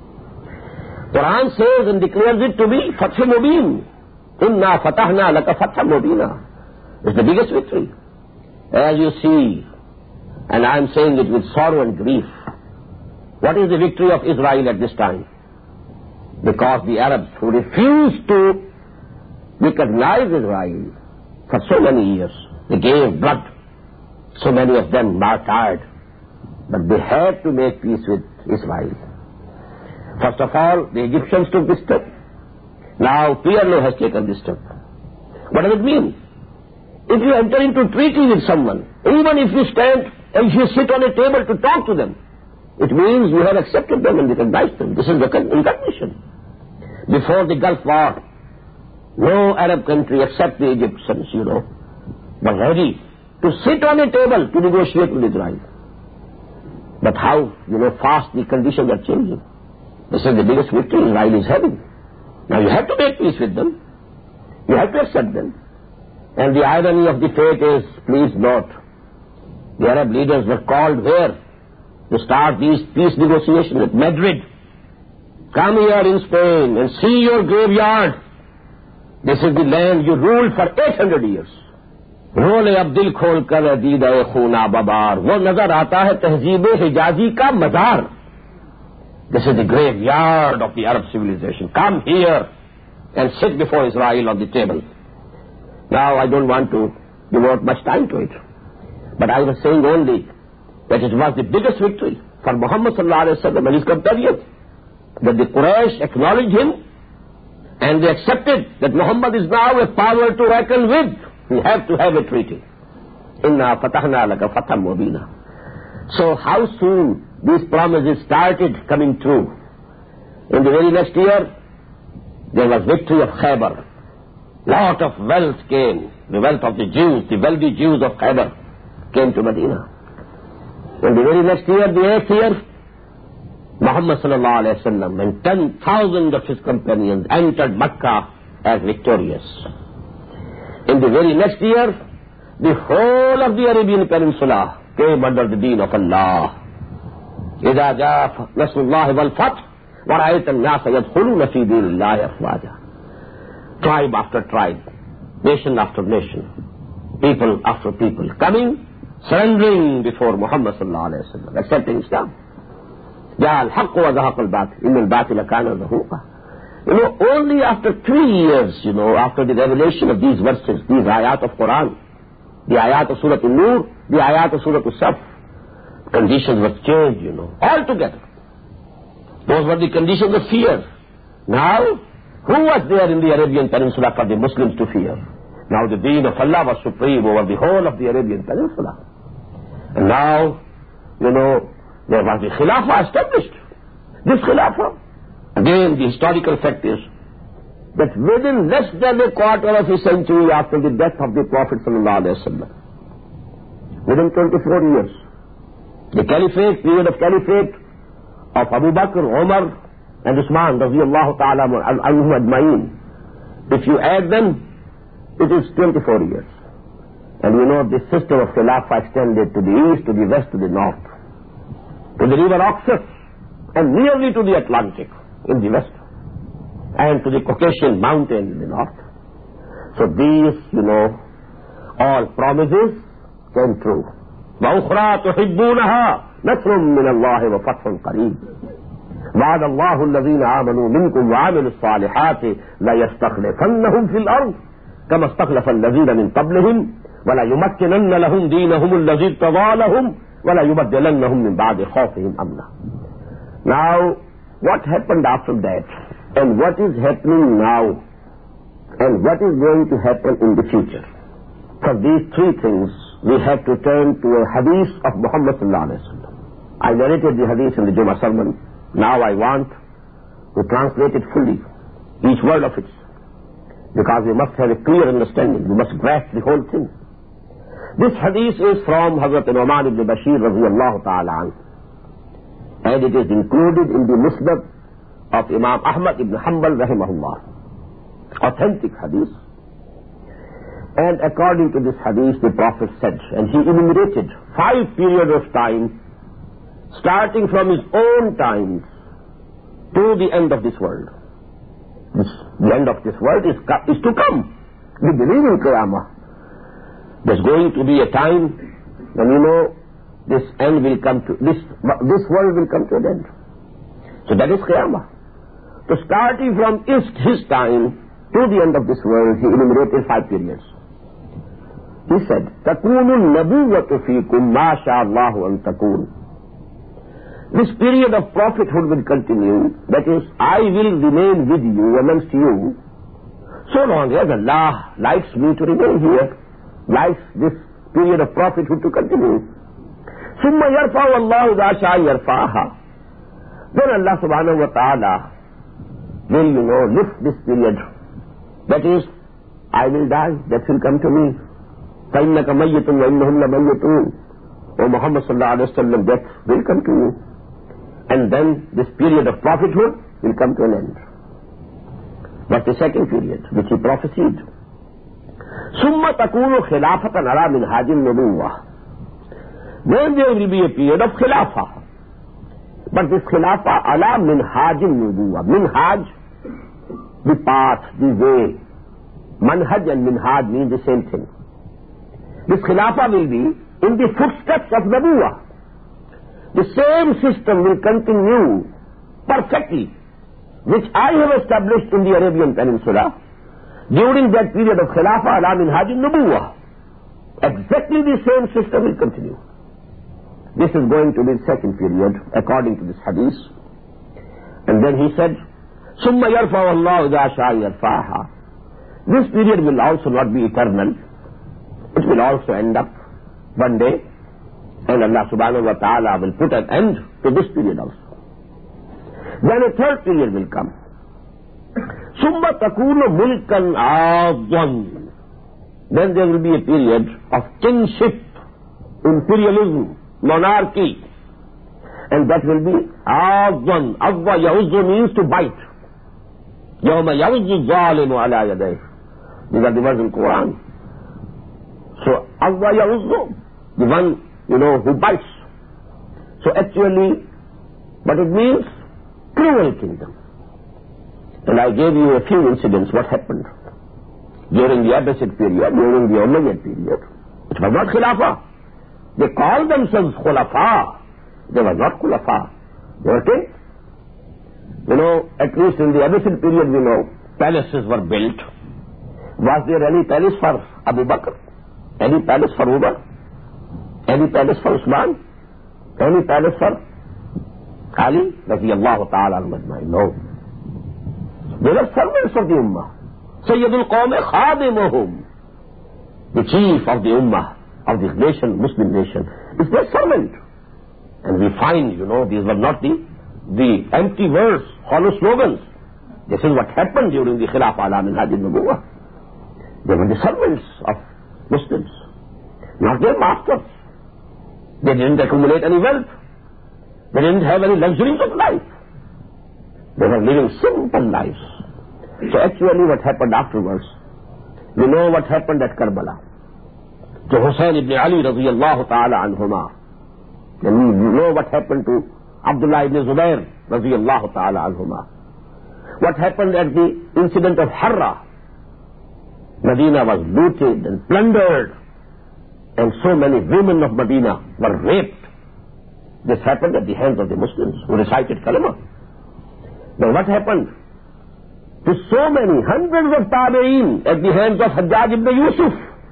Quran says and declares it to be Fath Mubin. Inna fatahna laka Fath Mubina. It's the biggest victory. As you see, and I am saying it with sorrow and grief, what is the victory of Israel at this time? Because the Arabs who refused to recognize Israel for so many years, they gave blood. So many of them martyred, but they had to make peace with Israel. First of all, the Egyptians took this step. Now P L O has taken this step. What does it mean? If you enter into treaty with someone, even if you stand and you sit on a table to talk to them, it means you have accepted them and recognized them. This is the condition. Before the Gulf War, no Arab country except the Egyptians, you know, were ready to sit on a table to negotiate with Israel. But how, you know, fast the conditions are changing. This is the biggest victory Israel is having. Now you have to make peace with them. You have to accept them. And the irony of the fate is, please note, the Arab leaders were called where? To start these peace negotiations at Madrid. Come here in Spain and see your graveyard. This is the land you ruled for eight hundred years. रोले अब दिल खोल कर दीदा खूना बबार, वो नजर आता है तहजीब हिजाजी का मजार. This is the graveyard of the Arab civilization. Come here and sit before Israel on the table. Now I don't want to devote much time to it, but I was saying only that it was the biggest victory for Muhammad sallallahu alaihi wasallam and his companions, that the Quraysh acknowledged him and they accepted that Muhammad is now a power to reckon with. We have to have a treaty. Inna fatahna laka Fatham Mubina. So how soon these promises started coming true? In the very next year, there was victory of Khaybar. Lot of wealth came. The wealth of the Jews, the wealthy Jews of Khaybar came to Medina. In the very next year, the eighth year, Muhammad sallallahu alayhi wa sallam and ten thousand of his companions entered Makkah as victorious. In the very next year, the whole of the Arabian Peninsula came under the deen of Allah. إذا جاء نصر الله والفتح ورأيت الناس يدخلون في دين الله أفواجا. Tribe after tribe, nation after nation, people after people coming, surrendering before Muhammad sallallahu alayhi wa sallam, accepting Islam. جاء الحق وزهق الباطل إن الباطل كان زهوقا. You know, only after three years, you know, after the revelation of these verses, these ayat of Quran, the ayat of Surah An-Nur, the ayat of Surah As-Saf, conditions were changed, you know, altogether. Those were the conditions of fear. Now, who was there in the Arabian Peninsula for the Muslims to fear? Now the deen of Allah was supreme over the whole of the Arabian Peninsula. And now, you know, there was the Khilafah established. This Khilafah, again, the historical fact is that within less than a quarter of a century after the death of the Prophet sallallahu alaihi wasallam, within twenty-four years, the caliphate, period of caliphate of Abu Bakr, Umar, and Usman, radiyallahu ta'ala anhum ajma'in, if you add them, it is twenty-four years. And you know, this system of Khilafah extended to the east, to the west, to the north, to the river Oxus, and nearly to the Atlantic in the west, and to the Caucasian mountain in the north. So these, you know, all promises came true. وَأُخْرَى تُحِبُّونَهَا نَصْرٌ مِّنَ اللَّهِ وَفَتْحٌ قَرِيبٌ وَعَدَ اللَّهُ الَّذِينَ آمَنُوا مِنكُمْ وَعَمِلُوا الصَّالِحَاتِ لَيَسْتَخْلِفَنَّهُمْ فِي الْأَرْضِ كَمَا اسْتَخْلَفَ الَّذِينَ مِن قَبْلِهِمْ وَلَيُمَكِّنَنَّ لَهُمْ دِينَهُمُ الَّذِي ارْتَضَىٰ لَهُمْ وَلَيُبَدِّلَنَّهُمْ مِن بَعْدِ خَوْفِهِمْ أَمْنًا. Now, what happened after that, and what is happening now, and what is going to happen in the future? For these three things, we have to turn to a hadith of Muhammad sallallahu alaihi wasallam. I narrated the hadith in the Jummah sermon. Now I want to translate it fully, each word of it, because we must have a clear understanding. We must grasp the whole thing. This hadith is from Hazrat Nu'man ibn Bashir radiyallahu ta'ala anhu, and it is included in the Musnad of Imam Ahmad ibn Hanbal rahimahullah. Authentic hadith. And according to this hadith, the Prophet said, and he enumerated five periods of time, starting from his own times to the end of this world. This, the end of this world is, is to come. We believe in Qiyamah. There's going to be a time when, you know, this end will come to, this, this world will come to an end. So that is Qiyamah. So starting from his, his time to the end of this world, he enumerated five periods. He said, تَكُونُ النَّبُوَّةُ فِيكُمْ مَا شَاءَ اللَّهُ أَن تَكُونُ. This period of prophethood will continue, that is, I will remain with you, amongst you, so long as Allah likes me to remain here, likes this period of prophethood to continue. ثُمَّ يَرْفَعُ اللَّهُ ذَا شَاءَ يَرْفَعَهَا. Then Allah subhanahu wa ta'ala will, you know, lift this period. That is, I will die, that will come to me. فَإِنَّكَ مَيِّتٌ وَإِنَّهُمْ لَمَيِّتُونَ. O Muhammad sallallahu alayhi wa sallam, death will come to you. And then this period of prophethood will come to an end. But the second period, which he prophesied, ثُمَّ تَكُونُ خِلَافَةً عَلَى مِنْهَاجِ النُّبُوَّةِ. Then there will be a period of khilafah. But this khilafah ala minhaj al-nubuwwah. Minhaj, the path, the way. Manhaj and minhaj mean the same thing. This khilafah will be in the footsteps of Nabuwah. The same system will continue perfectly, which I have established in the Arabian Peninsula during that period of khilafah ala minhaj al-nubuwwah. Exactly the same system will continue. This is going to be the second period, according to this hadith. And then he said, ثُمَّ يَرْفَعُ اللَّهُ ذَا شَاءَ يَرْفَعَهَا. This period will also not be eternal. It will also end up one day, and Allah subhanahu wa ta'ala will put an end to this period also. Then a third period will come. ثُمَّ تَكُونُ مُلْكًا عَاضًا. Then there will be a period of kingship, imperialism, monarchy, and that will be عَاضًا. Avva ya'uzzu means to bite. يَوْمَ يَعُزُّ الظَّالِمُ عَلَى يَدَيْهِ. These are the words in Quran. So, Avva ya'uzzu, the one, you know, who bites. So actually, but it means cruel kingdom. And I gave you a few incidents what happened during the Abbasid period, during the Umayyad period. It was not Khilafah. They called themselves Khulafa. They were not Khulafa. They were kings. You know, at least in the Abbasid period, we know, palaces were built. Was there any palace for Abu Bakr? Any palace for Umar? Any palace for Usman? Any palace for Ali? Radiyallahu ta'ala al-Majma'in. No. They were servants of the Ummah. Sayyidul Qawm Khadimuhum. The chief of the Ummah, of the nation, Muslim nation, is their servant. And we find, you know, these were not the, the empty words, hollow slogans. This is what happened during the Khilafah ala minhaj an-nubuwwah. They were the servants of Muslims, not their masters. They didn't accumulate any wealth. They didn't have any luxuries of life. They were living simple lives. So actually what happened afterwards, we know what happened at Karbala. To Hussain ibn Ali radiyallahu ta'ala anhuma. And we know what happened to Abdullah ibn Zubair radiyallahu ta'ala anhuma. What happened at the incident of Harra. Medina was looted and plundered, and so many women of Medina were raped. This happened at the hands of the Muslims who recited Kalima. Then what happened to so many hundreds of Tabi'een at the hands of Hajjaj ibn Yusuf?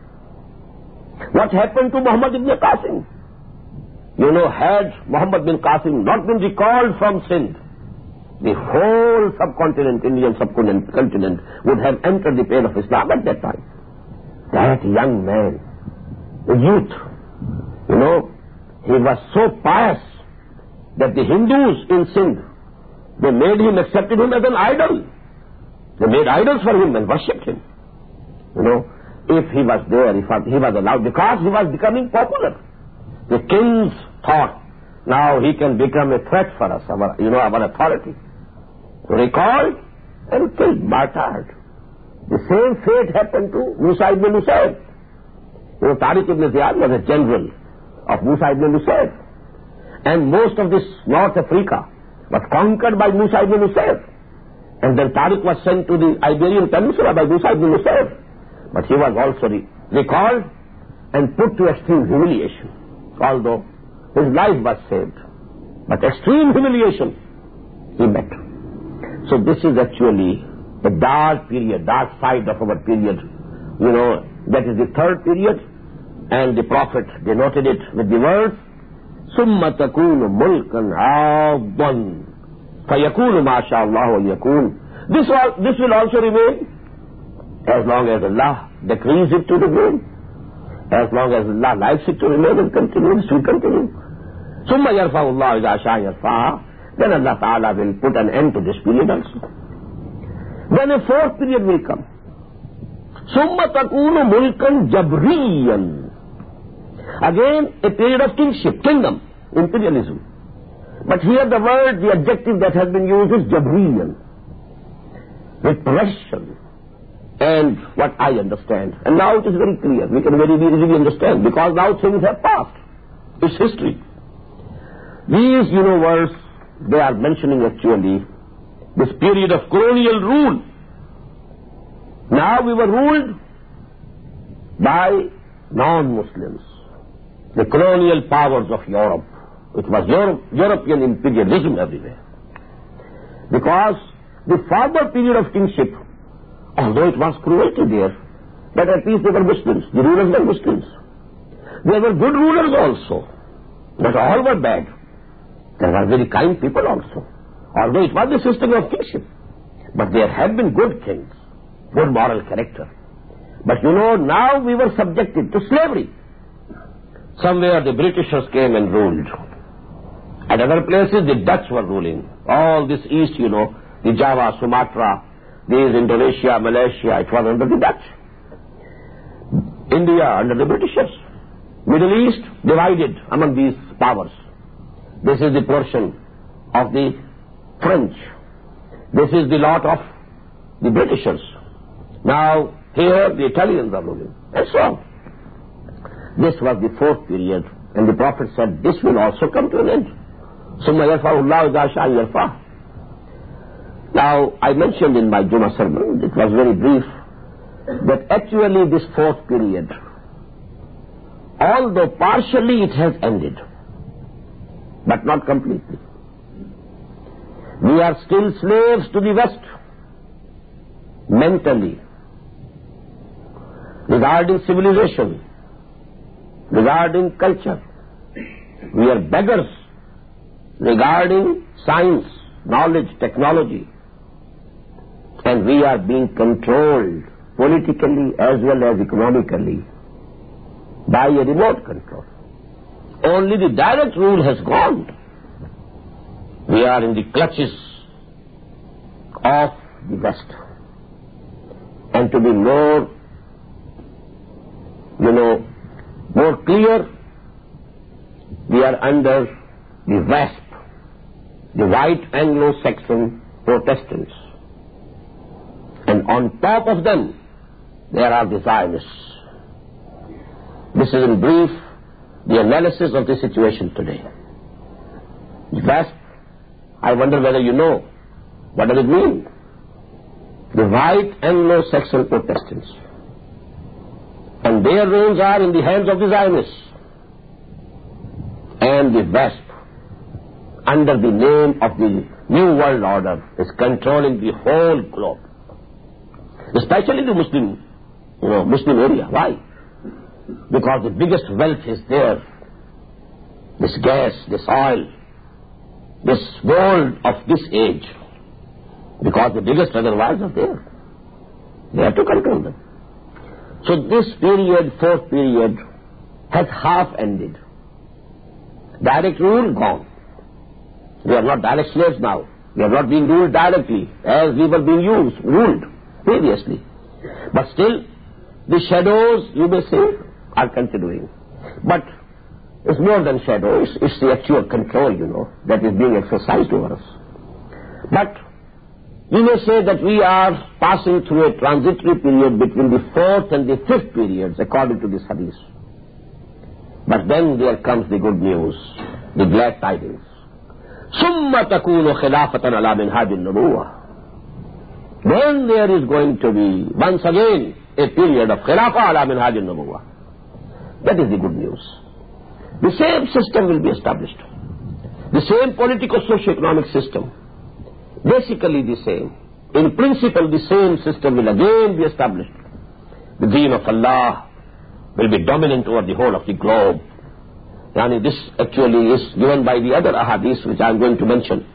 What happened to Muhammad ibn Qasim? You know, had Muhammad bin Qasim not been recalled from Sindh, the whole subcontinent, Indian subcontinent, would have entered the pale of Islam at that time. That young man, the youth, you know, he was so pious that the Hindus in Sindh, they made him, accepted him as an idol. They made idols for him and worshipped him. You know, if he was there, if he was allowed, because he was becoming popular. The kings thought, now he can become a threat for us, our, you know, our authority. Recalled and killed, martyred. The same fate happened to Musa ibn Nusayr. You know, Tariq ibn Ziyad was a general of Musa ibn Nusayr. And most of this North Africa was conquered by Musa ibn Nusayr. And then Tariq was sent to the Iberian Peninsula by Musa ibn Nusayr. But he was also re recalled and put to extreme humiliation, although his life was saved. But extreme humiliation he met. So this is actually the dark period, dark side of our period. You know, that is the third period, and the Prophet denoted it with the words, ثُمَّ تَكُونُ مُلْكًا عَاضًا فَيَكُونُ مَا شَاءَ اللَّهُ وَلْيَكُونُ. This will, this will also remain as long as Allah decrees it to remain. As long as Allah likes it to remain and continue, it will continue. ثُمَّ يَرْفَعُ اللَّهُ إِذَا شَاءَ يَرْفَعُ. Then Allah Ta'ala will put an end to this period also. Then a fourth period will come. ثُمَّ تَكُونُ مُلْكًا جَبْرِيًّا. Again, a period of kingship, kingdom, imperialism. But here the word, the adjective that has been used is Jabriyan. Repression. And what I understand. And now it is very clear. We can very easily understand. Because now things have passed. It's history. These, you know, words, they are mentioning actually this period of colonial rule. Now we were ruled by non-Muslims. The colonial powers of Europe. It was Europe, European imperialism everywhere. Because the former period of kingship, although it was cruelty there, but at least they were Muslims. The rulers were Muslims. There were good rulers also. Not all were bad. There were very kind people also. Although it was the system of kingship. But there had been good kings, good moral character. But you know, now we were subjected to slavery. Somewhere the Britishers came and ruled. At other places the Dutch were ruling. All this east, you know, the Java, Sumatra, these Indonesia, Malaysia, it was under the Dutch. India under the Britishers. Middle East divided among these powers. This is the portion of the French. This is the lot of the Britishers. Now here the Italians are ruling, and so on. This was the fourth period, and the Prophet said this will also come to an end. Summa yarfa'u Allahu idha sha'a yarfa'u. Now, I mentioned in my Jummah sermon, it was very brief, that actually this fourth period, although partially it has ended, but not completely. We are still slaves to the West, mentally, regarding civilization, regarding culture. We are beggars regarding science, knowledge, technology. And we are being controlled politically as well as economically by a remote control. Only the direct rule has gone. We are in the clutches of the West. And to be more, you know, more clear, we are under the WASP, the White Anglo-Saxon Protestants. And on top of them, there are the Zionists. This is in brief the analysis of the situation today. The WASP, I wonder whether you know, what does it mean? The White Anglo-Saxon Protestants. And their reins are in the hands of the Zionists. And the WASP, under the name of the New World Order, is controlling the whole globe. Especially the Muslim, you know, Muslim area. Why? Because the biggest wealth is there. This gas, this oil, this gold of this age. Because the biggest reservoirs are there. They have to control them. So this period, fourth period, has half ended. Direct rule gone. We are not direct slaves now. We are not being ruled directly as we were being used, ruled previously. But still, the shadows, you may say, are continuing. But it's more than shadows. It's the actual control, you know, that is being exercised over us. But we may say that we are passing through a transitory period between the fourth and the fifth periods, according to this hadith. But then there comes the good news, the glad tidings. ثُمَّ تَكُونُ خِلَافَةً عَلَى مِنْهَاجِ النُّبُوَّةِ. Then there is going to be, once again, a period of khilafah ala minhaj al-nubuwwah. That is the good news. The same system will be established. The same political socio-economic system. Basically the same. In principle, the same system will again be established. The deen of Allah will be dominant over the whole of the globe. Yani this actually is given by the other ahadith which I am going to mention.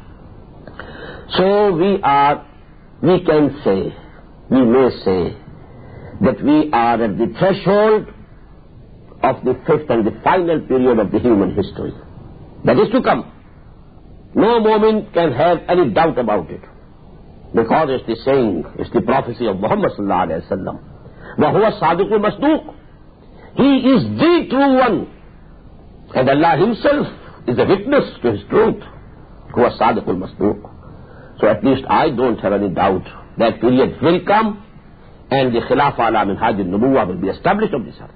So we are, we can say, we may say, that we are at the threshold of the fifth and the final period of the human history. That is to come. No moment can have any doubt about it. Because it's the saying, it's the prophecy of Muhammad sallallahu alayhi wa sallam. وَهُوَ الصَّادِقُ الْمَصْدُوقُ. He is the true one. And Allah himself is a witness to his truth. هُوَ الصَّادِقُ الْمَصْدُوقُ. So at least I don't have any doubt that period will come and the Khilafah ala minhaj al-nubuwwah will be established on this earth.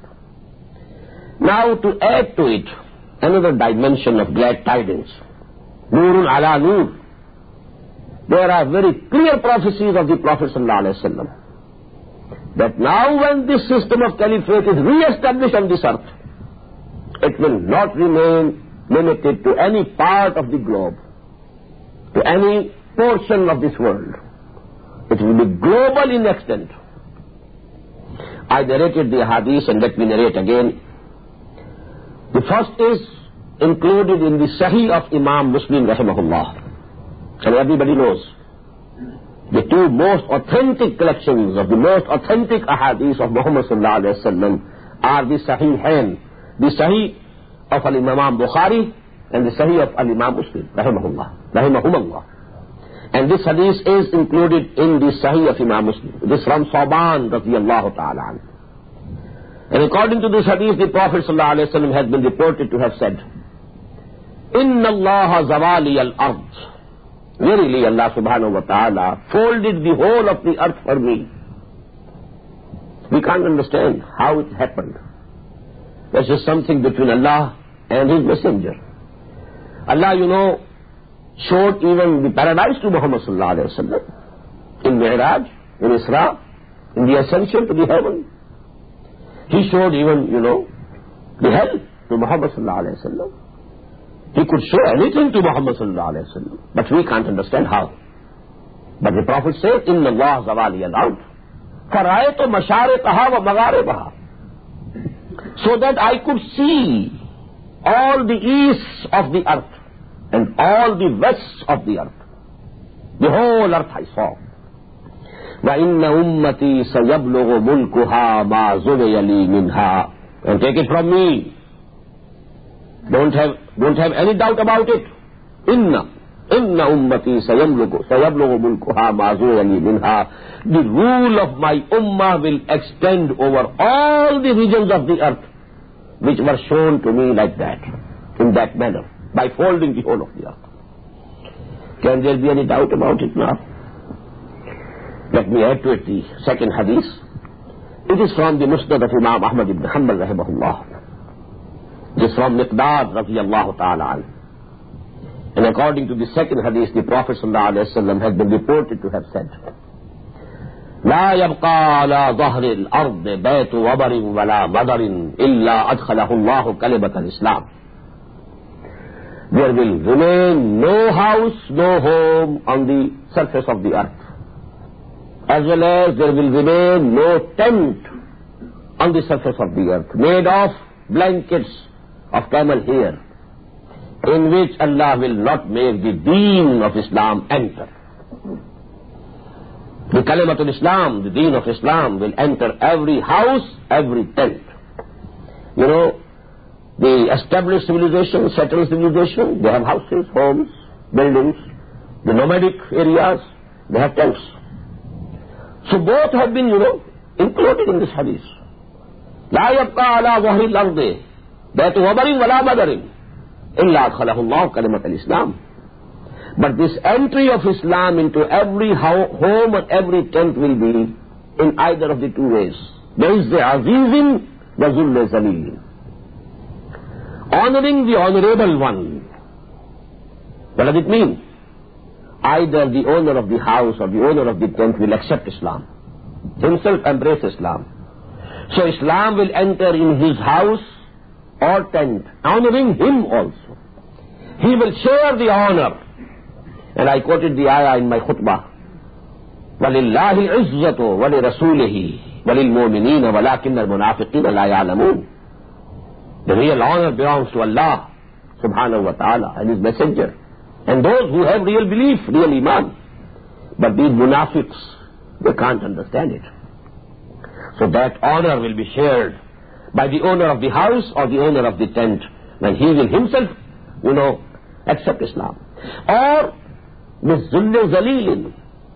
Now to add to it another dimension of glad tidings, Nurun ala Nur. There are very clear prophecies of the Prophet sallallahu alaihi wasallam that now when this system of caliphate is re-established on this earth, it will not remain limited to any part of the globe, to any portion of this world. It will be global in extent. I narrated the hadith and let me narrate again. The first is included in the Sahih of Imam Muslim rahimahullah. And everybody knows the two most authentic collections of the most authentic ahadith of Muhammad sallallahu alayhi wa sallam are the Sahihain, the Sahih of Al-Imam Bukhari and the Sahih of Al-Imam Muslim rahimahullah, rahimahumullah. And this hadith is included in the Sahih of Imam Muslim. This from Sawban radiyallahu ta'ala anhu. And according to this hadith, the Prophet sallallahu alayhi wa sallam has been reported to have said, Inna Allah zawali al-ard. Verily Allah subhanahu wa ta'ala folded the whole of the earth for me. We can't understand how it happened. There's just something between Allah and His Messenger. Allah, you know, showed even the paradise to Muhammad sallallahu alayhi wa sallam in Mi'raj, in Isra, in the ascension to the heaven. He showed even, you know, the hell to Muhammad sallallahu alayhi wa sallam. He could show anything to Muhammad sallallahu alayhi wa sallam, but we can't understand how. But the Prophet said, Inna Allah zawali al-ard, fara'aytu mashariqaha wa magharibaha, so that I could see all the easts of the earth and all the wests of the earth. The whole earth I saw. وَإِنَّ أُمَّتِي سَيَبْلُغُ مُلْكُهَا مَا زُوِيَ لِي مِنْهَا. And take it from me. Don't have, don't have any doubt about it. Inna, inna ummati sayablugu, sayablugu mulkuha ma zuya li minha. The rule of my ummah will extend over all the regions of the earth, which were shown to me like that, in that manner, by folding the whole of the earth. Can there be any doubt about it now? Let me add to it the second hadith. It is from the Musnad of Imam Ahmad ibn Hanbal rahimahullah. It is from Miqdad radiyallahu ta'ala anhu. And according to the second hadith, the Prophet sallallahu alayhi wa sallam has been reported to have said, لا يبقى على ظهر الأرض بيت وبر ولا مدر إلا أدخله الله كلمة الإسلام. There will remain no house, no home on the surface of the earth, as well as there will remain no tent on the surface of the earth, made of blankets of camel hair, in which Allah will not make the deen of Islam enter. The Kalimatul Islam, the deen of Islam, will enter every house, every tent. You know, the established civilization, settled civilization, they have houses, homes, buildings. The nomadic areas, they have tents. So both have been, you know, included in this hadith. لا يبقى على ظهر الأرض بيت وبر ولا مدر إلا أدخله الله كلمة الإسلام. But this entry of Islam into every home and every tent will be in either of the two ways. There is the azizin, the zull zalil. Honoring the honorable one. What does it mean? Either the owner of the house or the owner of the tent will accept Islam, himself embrace Islam. So Islam will enter in his house or tent, honoring him also. He will share the honor. And I quoted the ayah in my khutbah. وَلِلَّهِ الْعِزَّةُ وَلِرَسُولِهِ وَلِلْمُؤْمِنِينَ وَلَكِنَّ الْمُنَافِقِينَ لَا يَعْلَمُونَ. The real honor belongs to Allah subhanahu wa ta'ala and His messenger, and those who have real belief, real iman. But these munafiqs, they can't understand it. So that honor will be shared by the owner of the house or the owner of the tent, when he will himself, you know, accept Islam. Or with zull zalilin,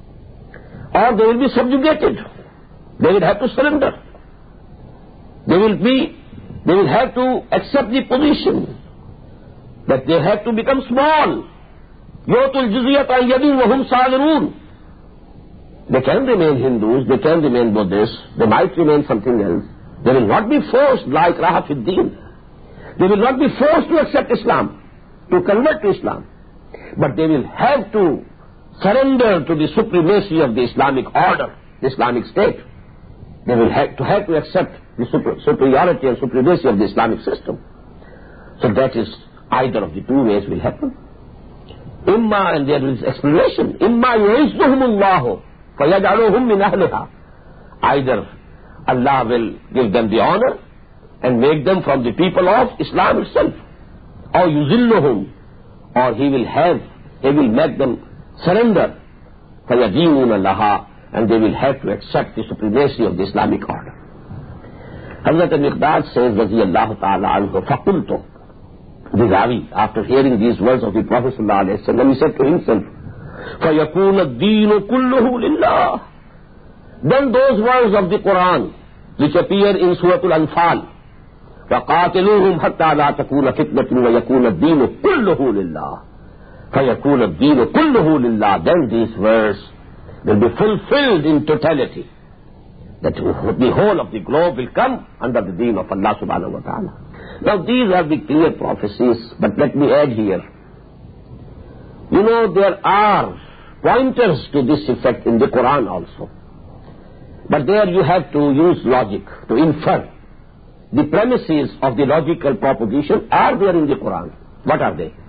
or they will be subjugated. They will have to surrender. They will be, they will have to accept the position that they have to become small. Yutul jizyat an yadin wa hum sagirun. They can remain Hindus, they can remain Buddhists, they might remain something else. They will not be forced like Rahafiddin. They will not be forced to accept Islam, to convert to Islam. But they will have to surrender to the supremacy of the Islamic order, the Islamic state. They will have to have to accept the super, superiority and supremacy of the Islamic system. So that is either of the two ways will happen. Imma, and there is explanation, Imma yu'izzuhumullahu fayaj'aluhum min ahliha. Either Allah will give them the honor and make them from the people of Islam itself, or yuzilluhum, or He will have, He will make them surrender, fayadinuna laha, and they will have to accept the supremacy of the Islamic order. Hazrat Miqdad says, radiyallahu ta'ala anhu, faqultu, the Ravi, after hearing these words of the Prophet sallallahu alayhi wa sallam, he said to himself, فَيَكُونَ الدِّينُ كُلُّهُ لِلَّهِ. Then those words of the Quran, which appear in Surah Al-Anfal, وَقَاتِلُوهُمْ حَتَّى لَا تَكُونَ فِتْنَةٌ وَيَكُونَ الدِّينُ كُلُّهُ لِلَّهِ. فَيَكُونَ الدِّينُ كُلُّهُ لِلَّهِ. Then these words will be fulfilled in totality, that the whole of the globe will come under the deen of Allah subhanahu wa ta'ala. Now these are the clear prophecies, but let me add here, You know, there are pointers to this effect in the Quran also. But there you have to use logic to infer. The premises of the logical proposition are there in the Quran. What are they?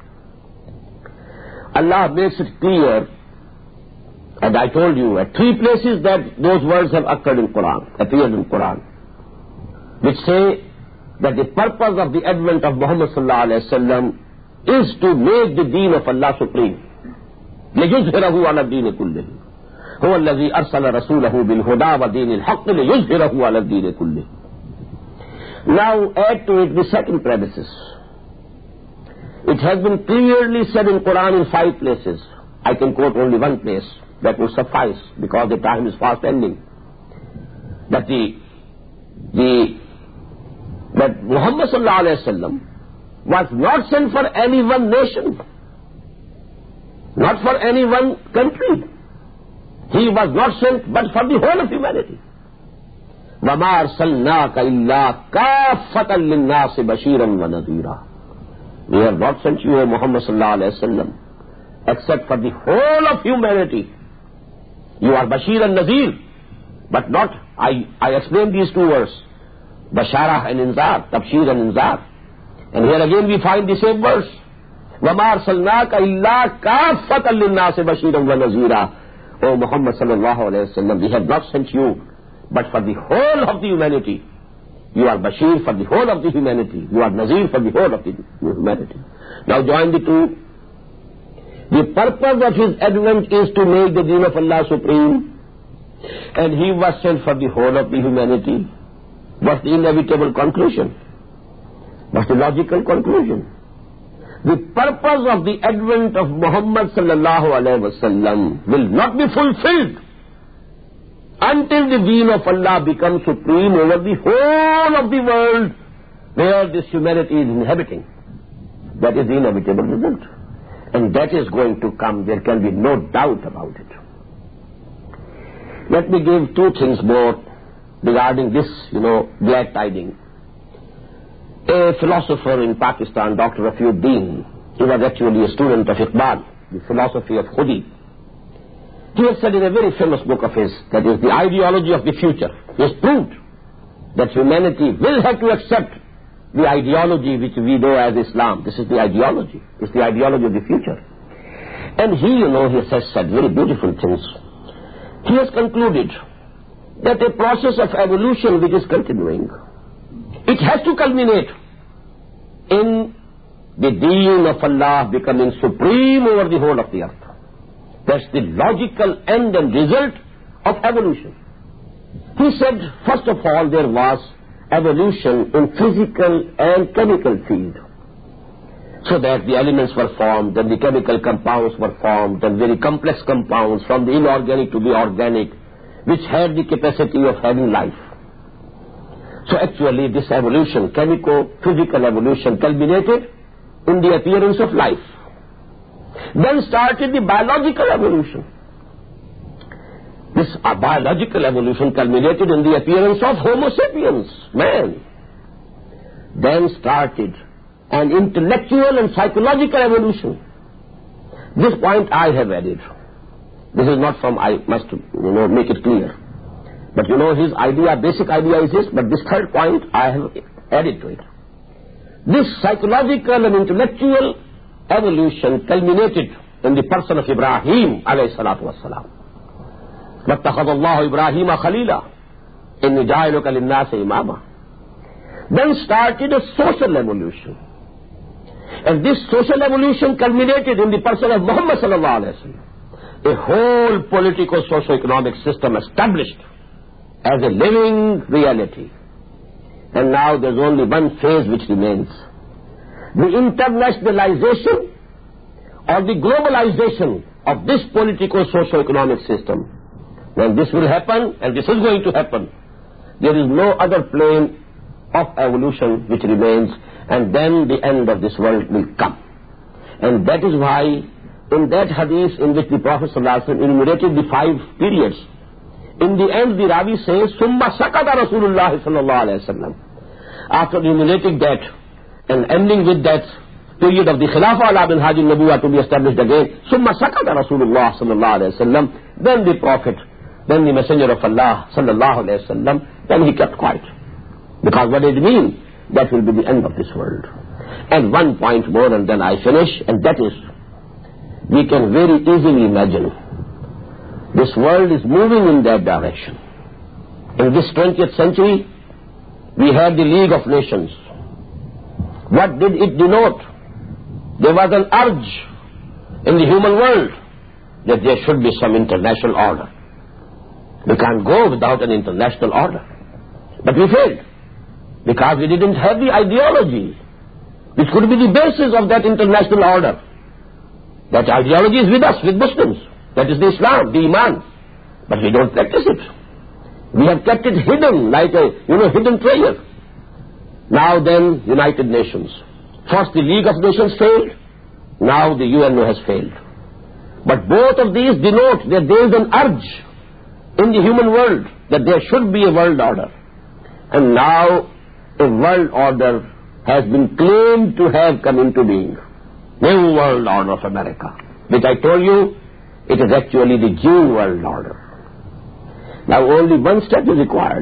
Allah makes it clear, and I told you at three places that those words have occurred in Quran, appeared in Quran, which say that the purpose of the advent of Muhammad sallallahu alayhi wa sallam is to make the deen of Allah supreme. لِيُظْهِرَهُ عَلَى الدِّينِ كُلِّهِ هُوَ الَّذِي أَرْسَلَ رَسُولَهُ بِالْهُدَى وَدِينِ الْحَقِّ لِيُظْهِرَهُ عَلَى الدِّينِ كُلِّهِ. Now add to it the second premises. It has been clearly said in Quran in five places. I can quote only one place. That will suffice because the time is fast ending. That the, the, that Muhammad sallallahu alayhi wa sallam was not sent for any one nation, not for any one country. He was not sent but for the whole of humanity. وَمَا أَرْسَلْنَاكَ إِلَّا كَافَّةً لِلنَّاسِ بَشِيرًا وَنَذِيرًا. We have not sent you, O Muhammad sallallahu alayhi wa sallam, except for the whole of humanity. You are Bashir and Nazir, but not, I, I explained these two words, Bashara and Inzar, Tabshir and Inzar. And here again we find the same verse. وَمَا أَرْسَلْنَاكَ إِلَّا كَافَّةً لِلنَّاسِ بَشِيرًا وَنَذِيرًا. O Muhammad sallallahu alayhi wa sallam, we have not sent you, but for the whole of the humanity. You are Bashir for the whole of the humanity. You are Nazir for the whole of the humanity. Now join the two. The purpose of his advent is to make the deen of Allah supreme, and he was sent for the whole of the humanity. What's the inevitable conclusion? What's the logical conclusion? The purpose of the advent of Muhammad sallallahu alayhi wa sallam will not be fulfilled until the deen of Allah becomes supreme over the whole of the world where this humanity is inhabiting. That is the inevitable result. And that is going to come. There can be no doubt about it. Let me give two things more regarding this, you know, glad tiding. A philosopher in Pakistan, Doctor Rafiuddin, he was actually a student of Iqbal, the philosophy of Khudi. He has said in a very famous book of his, that is the ideology of the future. He has proved that humanity will have to accept the ideology which we know as Islam. This is the ideology. It's the ideology of the future. And he, you know, he has said very beautiful things. He has concluded that a process of evolution which is continuing, it has to culminate in the deen of Allah becoming supreme over the whole of the earth. That's the logical end and result of evolution. He said, first of all, there was evolution in physical and chemical field, so that the elements were formed and the chemical compounds were formed and very complex compounds from the inorganic to the organic, which had the capacity of having life. So actually this evolution, chemico-physical evolution, culminated in the appearance of life. Then started the biological evolution. This uh, biological evolution culminated in the appearance of Homo sapiens, man. Then started an intellectual and psychological evolution. This point I have added. This is not from, I must, you know, make it clear. But you know, his idea, basic idea is this, but this third point I have added to it. This psychological and intellectual evolution culminated in the person of Ibrahim alayhi salatu wassalam. وَاتَّخَذَ اللَّهُ إِبْرَاهِيمَ خَلِيلًا إِنِّي جَاعِلُكَ لِلنَّاسِ إِمَامًا. Then started a social evolution. And this social evolution culminated in the person of Muhammad sallallahu alayhi wa sallam. A whole politico-socio-economic system established as a living reality. And now there's only one phase which remains. The internationalization or the globalization of this politico-socio-economic system. When this will happen, and this is going to happen, there is no other plane of evolution which remains, and then the end of this world will come. And that is why in that hadith in which the Prophet ﷺ enumerated the five periods, in the end the Ravi says, ثُمَّ سَكَتَ رَسُولُ اللَّهِ صَلَّى اللَّهُ عَلَيْهِ وَسَلَّمَ. After enumerating that and ending with that, period of the Khilafah ala bin Hajj al-Nabuwa to be established again. Summa sakata Rasulullah sallallahu alayhi wa sallam. Then the Prophet, then the Messenger of Allah sallallahu alayhi wa sallam, then he kept quiet. Because what did it mean? That will be the end of this world. And one point more and then I finish, and that is, we can very easily imagine this world is moving in that direction. In this twentieth century, we had the League of Nations. What did it denote? There was an urge in the human world that there should be some international order. We can't go without an international order. But we failed, because we didn't have the ideology which could be the basis of that international order. That ideology is with us, with Muslims. That is the Islam, the Iman. But we don't practice it. We have kept it hidden, like a, you know, hidden treasure. Now then, United Nations. First the League of Nations failed, now the U N O has failed. But both of these denote that there is an urge in the human world that there should be a world order. And now a world order has been claimed to have come into being. New World Order of America, which I told you, it is actually the Jew World Order. Now only one step is required.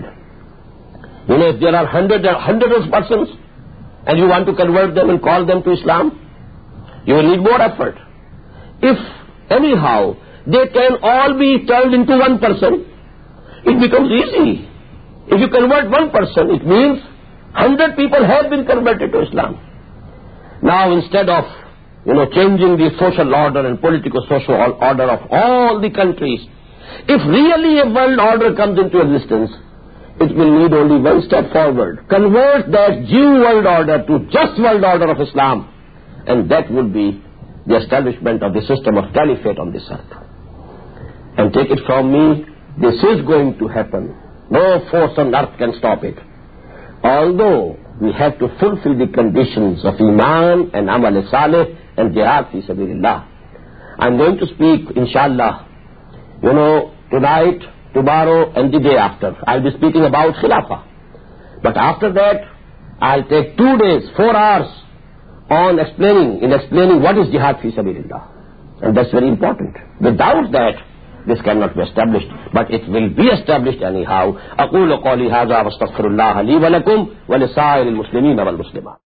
You know, if there are hundreds hundreds of persons and you want to convert them and call them to Islam, you will need more effort. If anyhow they can all be turned into one person, it becomes easy. If you convert one person, it means hundred people have been converted to Islam. Now instead of, you know, changing the social order and political social order of all the countries, if really a world order comes into existence, it will need only one step forward. Convert that Jew world order to just world order of Islam, and that would be the establishment of the system of caliphate on this earth. And take it from me, this is going to happen. No force on earth can stop it. Although we have to fulfill the conditions of Iman and Amal Saleh and Jihad fi Sabilillah. I'm going to speak, inshallah, you know, tonight, tomorrow and the day after. I'll be speaking about Khilafah. But after that, I'll take two days, four hours on explaining, in explaining what is Jihad fi Sabilillah. And that's very important. Without that, this cannot be established, but it will be established anyhow. أقول قولي هذا واستغفر الله لي ولكم ولسائر المسلمين والمسلمات.